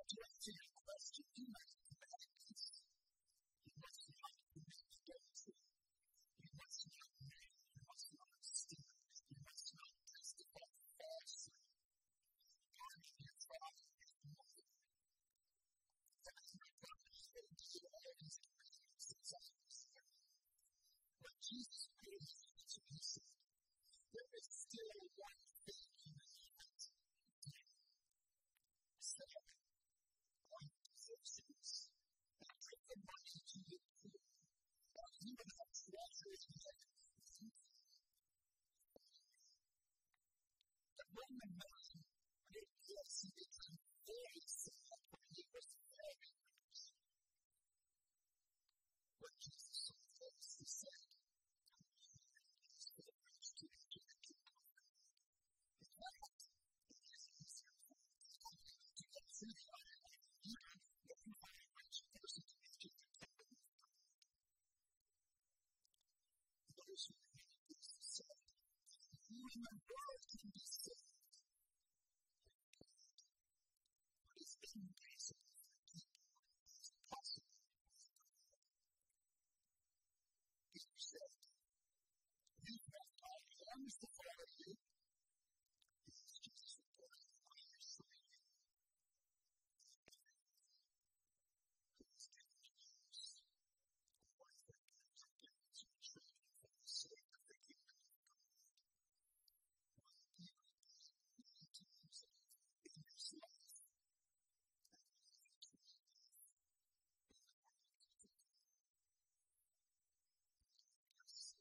to answer your question, you must commit peace. You must not commit adultery. You must not murder. You must not steal. You must not testify falsely. Honor your father and mother. That is my promise for you all these commandments inside this word. When Jesus prayed to himself, there is still one thing he needs to do. Seven, one possessions. And take the money to your poor, that you will have treasure in heaven. The Roman man made gifts and became very sad when he was very rich. When Jesus saw this, he said, Even the world can be saved. But it's impossible for people. It's possible. Peter said, you have all arms to follow you. This is Jesus reporting on your side. Who is taking Jesus? Why is that going to get to the truth for the sake of the kingdom of God? Why do you need to use it in this life? And why do you need to in the world? Yes.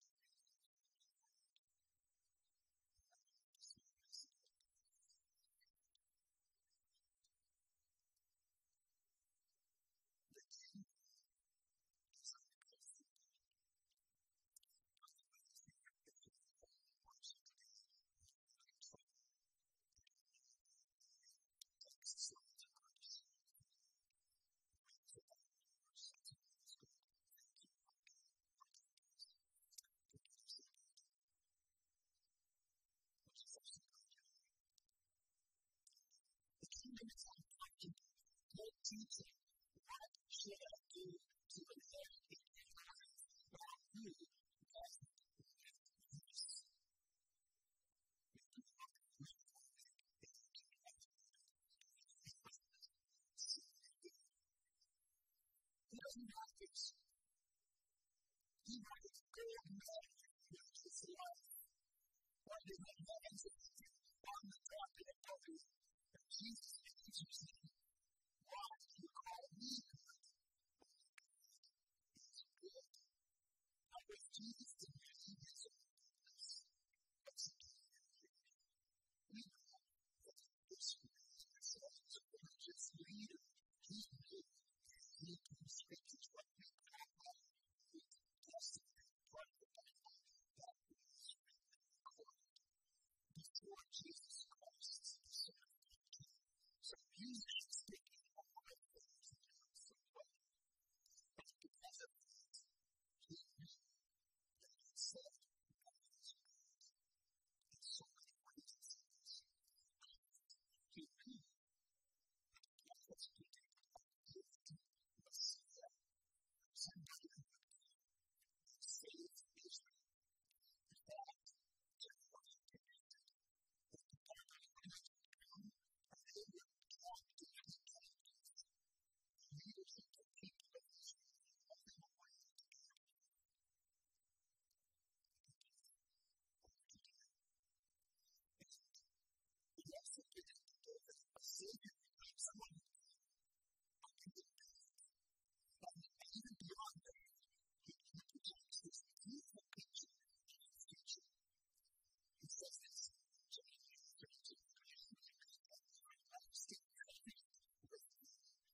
The kingdom is uncomfortable. Good teaching. What should I do to inherit it in life? Not who does it. He doesn't have this. He has his gold medal with his life. Why did he have it on the top of the body? And Jesus answers him, why do you call me good? He's good. I wish Jesus to be his own goodness. What's he doing here? We know that this man is a religious leader. He knew that he can speak to what we call the Testament part of the Bible that was written and recorded before Jesus Christ the Son of God. So he's not speaking of what things he does so well. But because of that, he knew that he said that he was good in so many ways. He knew that God was giving a gift to Messiah, somebody who would come and save Israel. In fact, Jeremiah predicted that the Babylonians would come and they would capture the captives. The leaders of the people of Israel would haul them away into captivity. And he also predicted that a Savior would come, someone who would come and he would back. And even beyond that, he projects this beautiful picture of the future. He says this in Jeremiah 32, I will stick nothing with me.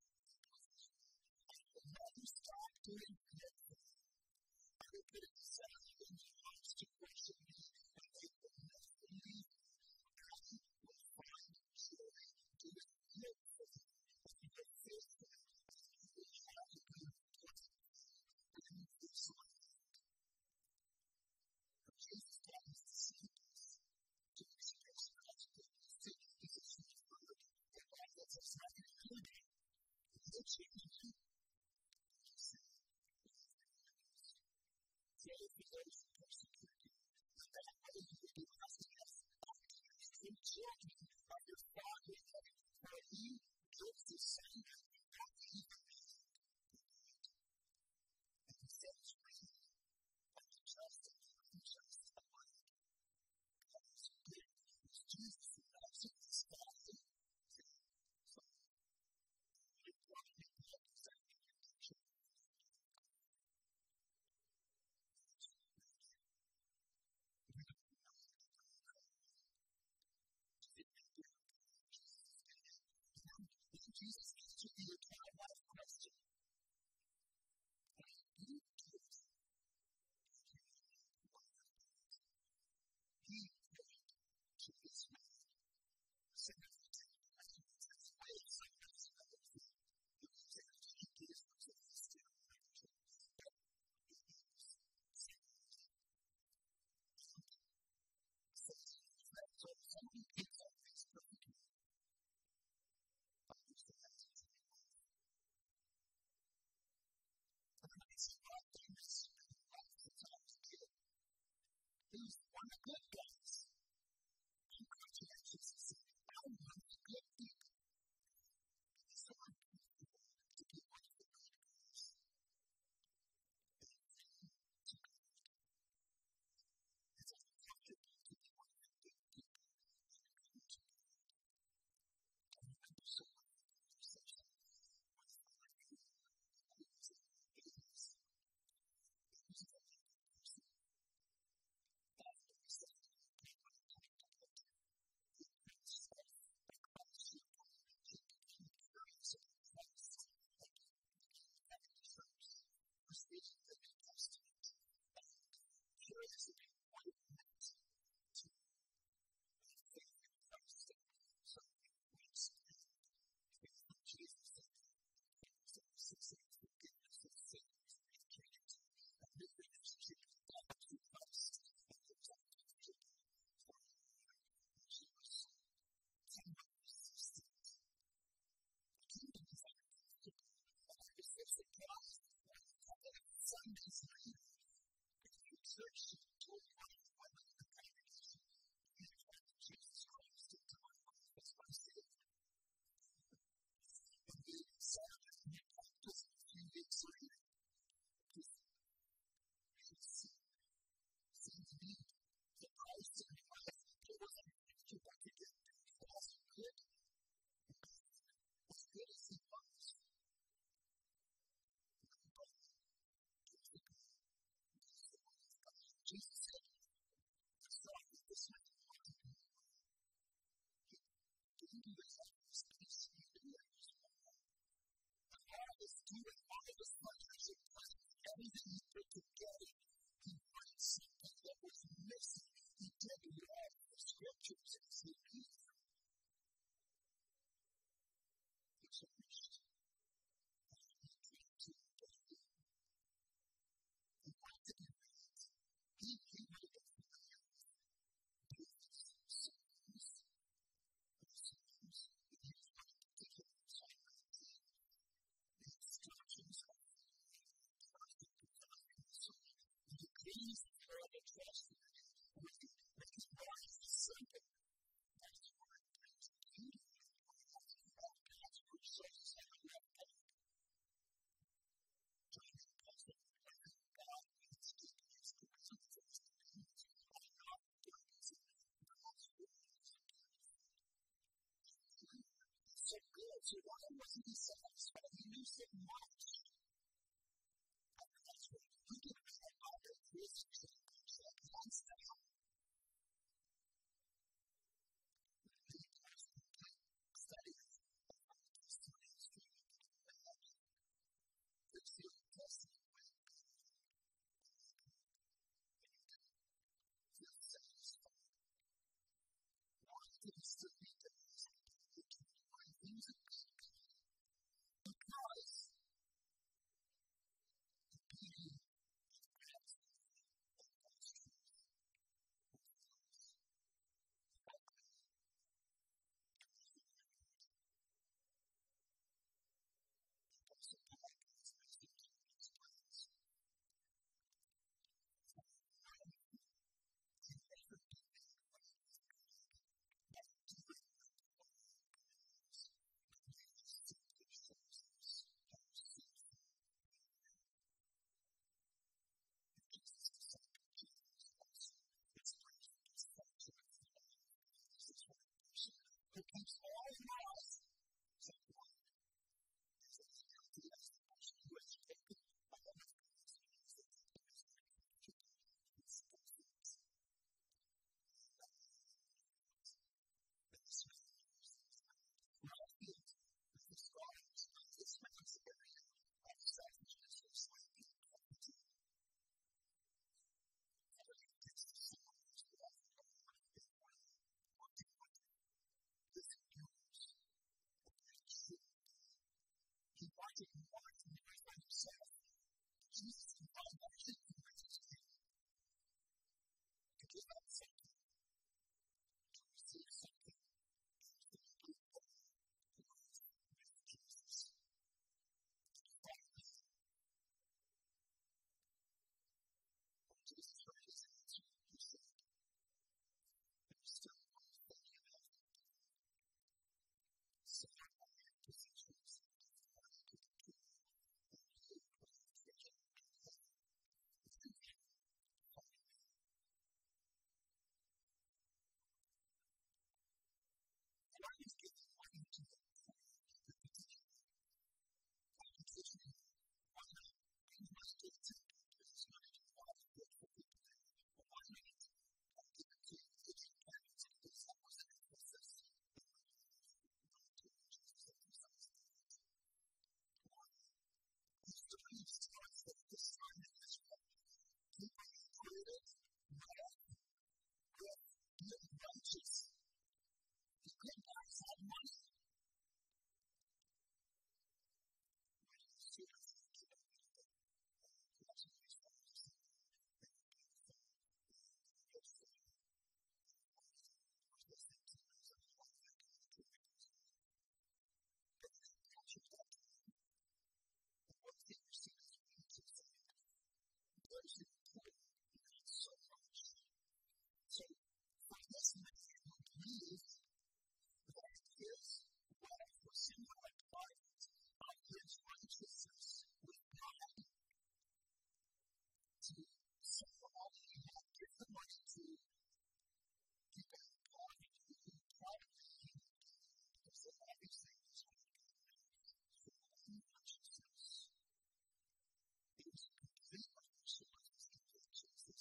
I will never stop doing good for you. I will put a desire in your hearts to worship me, and they will never leave you. I will find joy in doing good for you, and you will faithful, and you will have a good time. And this one, Jesus taught his disciples to express God's goodness to his word. And God lets us have an good Jesus answered the eternal life question. You give he prayed to his man. Significant. I think it's his way of saying this. He gives to his still. So somebody picks up this perfectly. Who's one of the good guys? I'm going to Jesus. I'm one of the good people. So I'm to be one of the good guys. It's a comfortable to be one of the good people. And you can do so much conversation with other people. Sunday's night, you search to told one of the congregation, you find Jesus Christ in time as my Savior. And you Sabbath, and you practice a few weeks later, you see the need, the Christ in your life, it wasn't you want to get false good, as good as he was. Jesus said, start with this one. You do this on this piece, you do it as well. The harvest, do it, harvest partnership plan. Everything he put together, he finds something that was missing. He did all the scriptures and he used them. It's finished. He came to the day. He wanted to be right. He made it for the earth. David's songs. He was going to take it from Psalm 19. The instructions of the please for the trust with his word is simple. That's why it brings beauty. God's word shows us how to have faith. God is keeping his commands. So good. So why wasn't he satisfied? He knew so much. That's what he did. All the Christians that once they studied this history the Old Testament way feel satisfied. Why did he still need to ask? He can't find things in because is giving money to the poor, the petition, competition. Why not? You must give it to the people. It's money to provide good for people. But why not? Give it to the parents and the disciples and the process. The story starts with the son of Israel. He created wrath with being righteous. He could not have money. So, for this man who believed that his wealth was symbolic of his righteousness with God, to somehow he had given the money to people who probably because of everything was righteousness. It was a complete righteousness. Jesus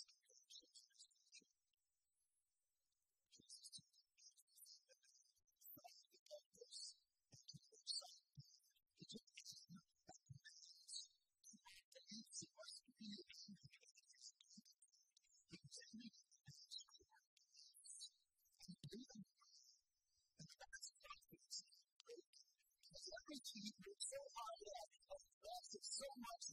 everything was so high up, lasted so much.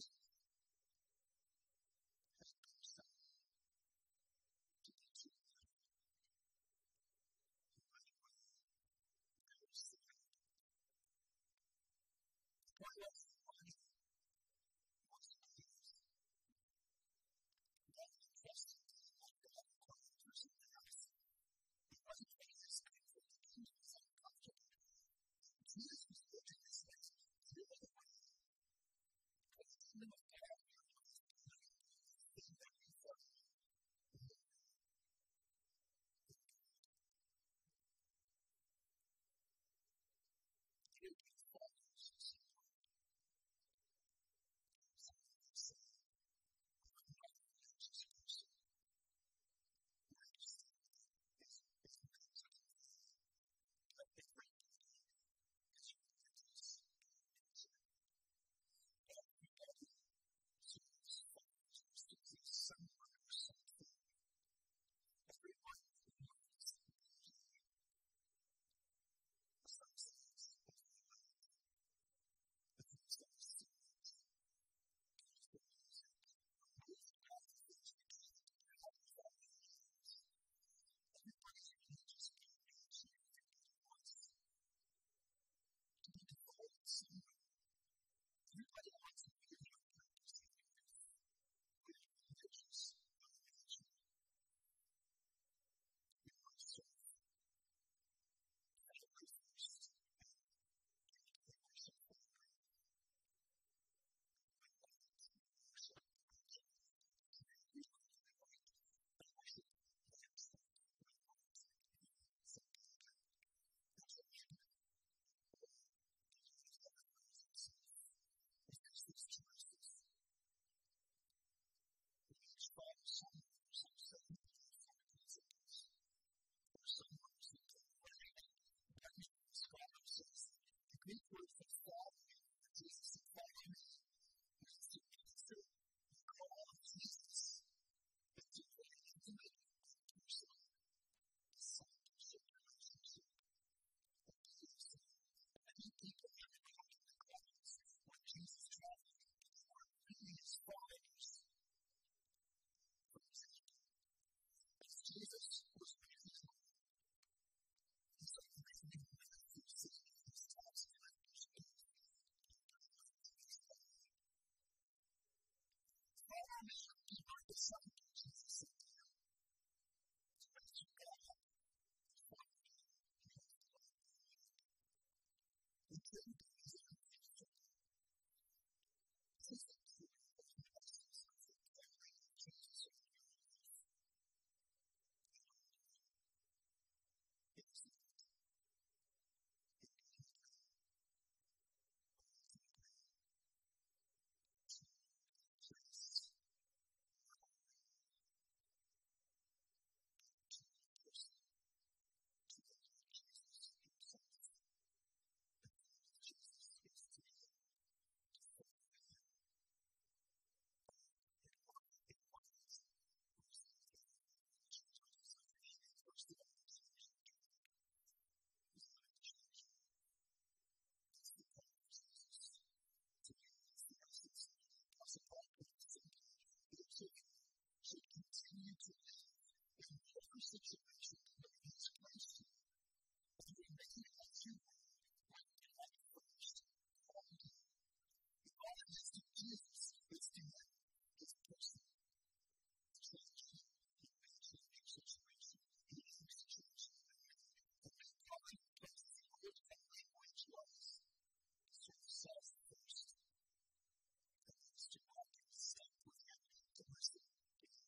you to live in every situation that He has placed you. And you make it as you are, like God first called you. All it is to Jesus is to Him, His person. So He makes you a situation. He makes you a situation. And when God places the word and language was, so self first. And it's to walk in step with Him, to listen to Him.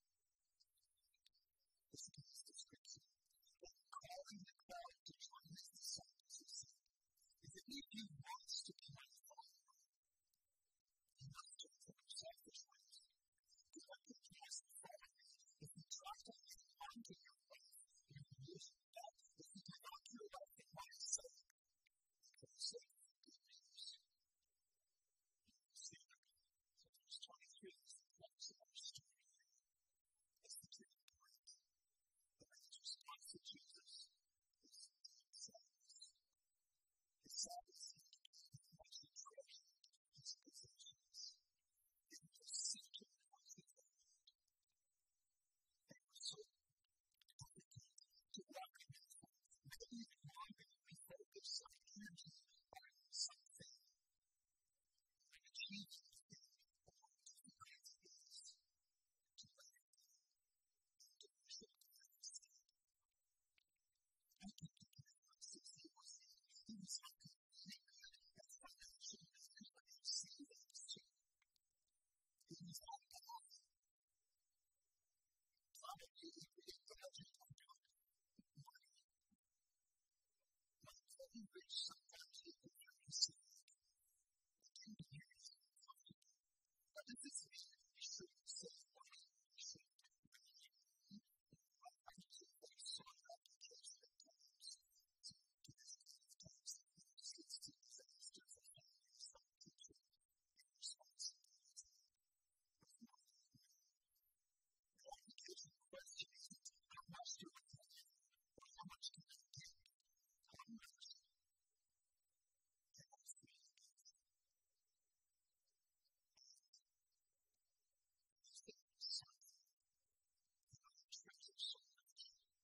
Listen to this description. But calling the crowd to join His disciples, He said, if any of you wants to be my follower, he must turn from himself this way. Because I can cast the follow me. If you try to hang on to your life, you will lose it. But if you give up your life in my sake, you can save the good news. See that? So verse 23 is the crux of our story here. It's the turning point. The man's response to Jesus is sadness. His sadness is much the treasure his possessions. It was seeking what he found. They were so complicated to welcome him. Maybe longer we focus our energy on something and achieve something or to find things to let it go and to worship God instead. I think the Lord since he was so completely good at financial management and savings too. He was all gone. Probably he really budget on money. But very rich sometimes he could very sick. The 2 years uncomfortable. But if this is we shouldn't save money, we shouldn't really. I think they saw that because at times to this kind of times it's to disaster for families from teaching responsibility. The application question isn't how much do I have or how much can I get? How much can I freely give? Is there something that I treasure so much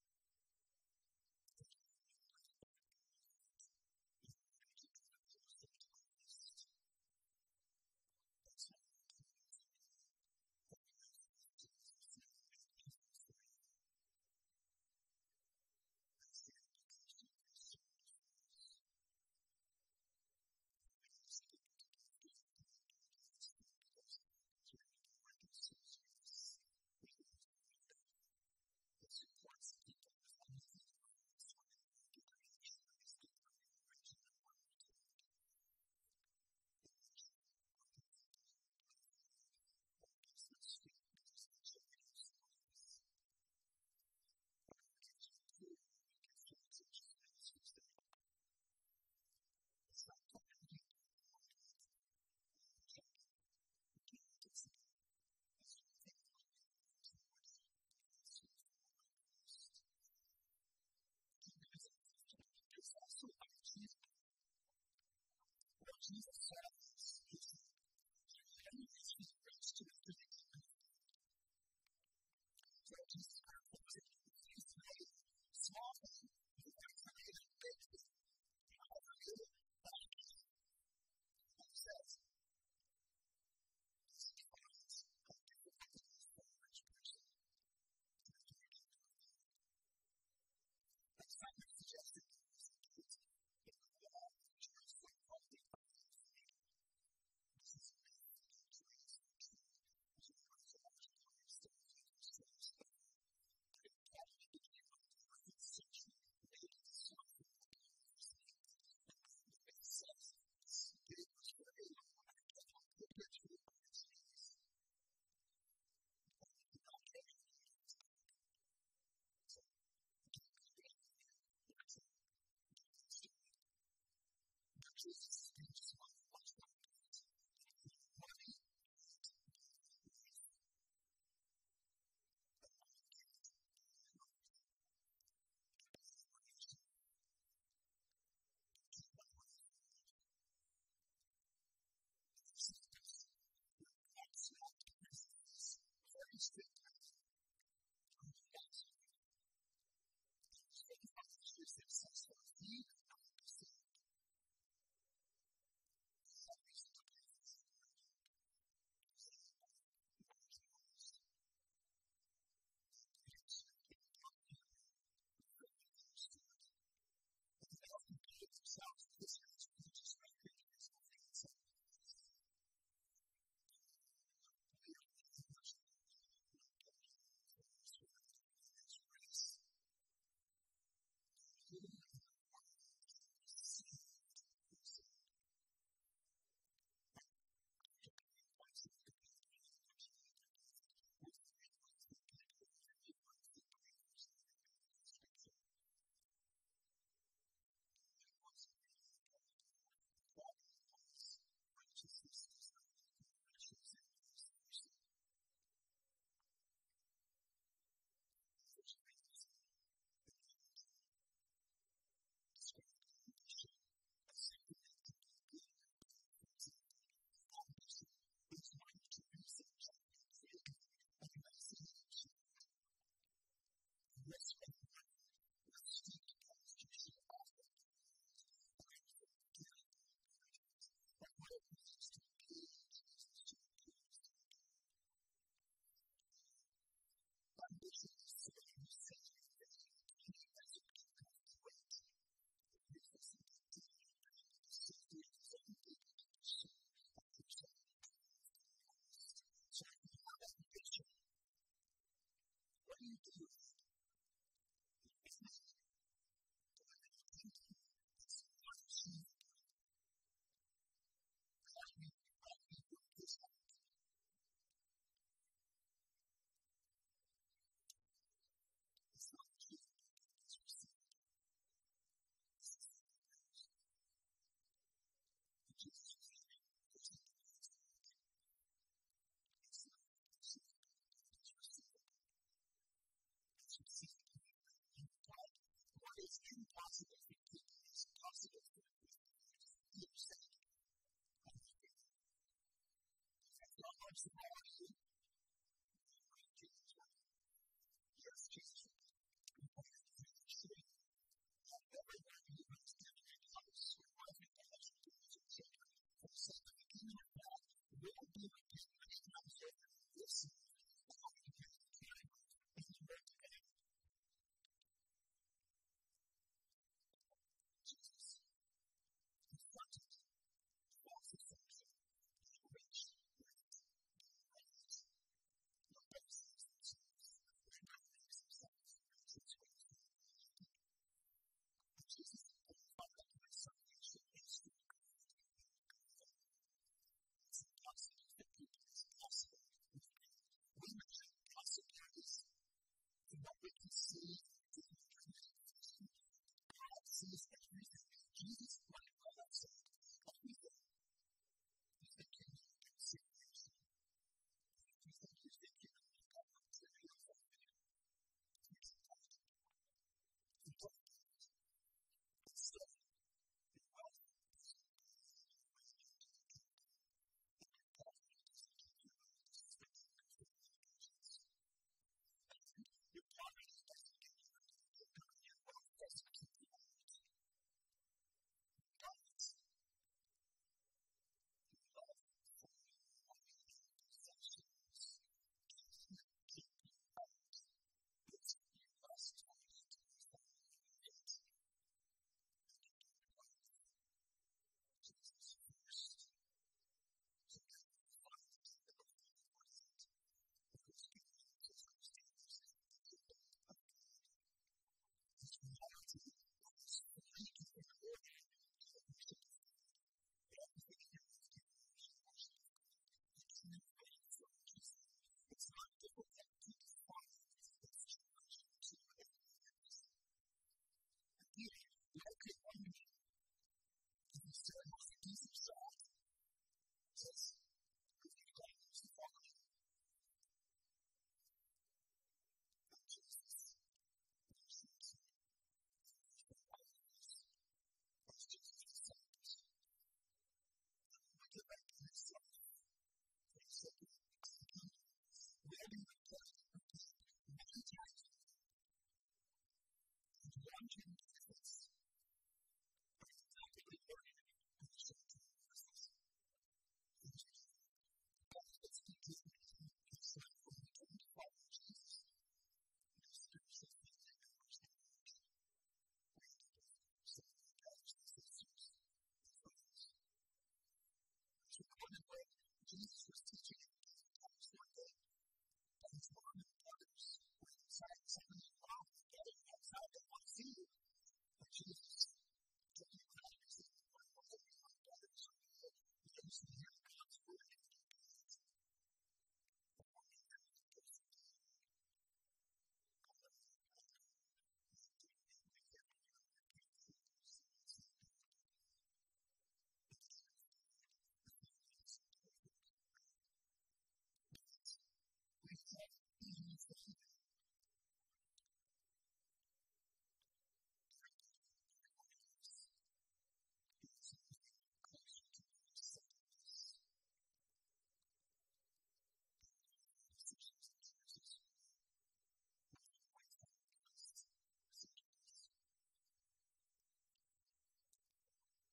that I would like to give in order to draw closer to Christ? That's how I can use it. That we have with Jesus and everything for Him. That's the application of His sermon for us. We ask Him to give the Lord His Spirit because He really reconciles us. We live with Him. It supports people with anything in mind for Him. To creation that is deeper in origin and wonder to God. It makes you more than that gives us sweet because the joy of life. Application 2, we can find such things as that. It's not completely important. It's one thing that we want to worship and serve the Lord Christ. It's also our Jesus. What Jesus says is that He brings to the kingdom. So Jesus calls it He's made small thing, He's made a big thing. However good, bad thing. And He says, this defines how difficult it is for a rich person to enter the kingdom of God. That's not what suggested to us. It's in the law, which is so called the this is a man who trains the truth, which is what so much Christ and Jesus says. But it probably became a 4th century made something of the understanding. And it says this big was very hard to help the picture of its face. But it did not get any of it. So, again, it's a story. But Jesus speaks of what's not good. Money can't buy life. But money can't buy life. Salvation can buy life. It's not good. God's not business. Very strict. do it. It's not thinking. It's what you do. How do you work this out? It's not you. It's yourself. It's the same thing. Jesus was saying, there's nothing else to do. It's not you. It's yourself. It's yourself. What is impossible for people is possible for you. You're saying, I'm not doing it. That's not much to know you. Jesus, right? Yes, Jesus, right? And what you're doing is true. Everywhere you understand your house, your wife, and your husband, your children, for the sake of the kingdom of God, will be again next time here. Listen, how you get the time in the word today. Jesus confronted false assumption, rich, great, praise, no basis themselves, their knowledge themselves, since we Jesus identified my salvation is through God. It's impossible for people. It's possible with God. We mention possibilities in what we can see in the creation. God sees everything. Jesus, like God said, everything is the kingdom of salvation. You think you think you know God wants to be a family. It's impossible. It's impossible. It's still your poverty doesn't give you your wealth doesn't keep you out. God's love for you, possessions, can keep you out. It's you must find it to find it. Jesus first. So that you find it in the Lord it. Because you need to circumstances to get the love of God. This reality is speaking in order to understand everything in your life can be worship of God. You can't wait for Jesus. It's not difficult to define. It's challenging to recognize. And yet, like it one day, in the ceremony of Jesus' song, says, if you claim to follow me, not Jesus, but Jesus. That's Jesus' disciples. I get back to myself for a second. Where do you put many times in one can difference of exactly learning and the short term process? God is speaking to me concerning when we come to follow Jesus. It is spiritual things that covers the church. We have to do some of the brothers and sisters and friends. It's recorded where Jesus was teaching in the times one day. And his mom and brothers were inside saying, "Mom, Daddy, outside, they want to see you." And Jesus took him out and said, "What are my brothers are here? Because we hear God's word and do good." The one thing that he gives to me, I love you, brother. You do me with your heart and your fingers. It's not good. It's not good. It's not good. But we have anything.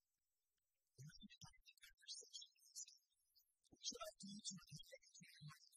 Should I do to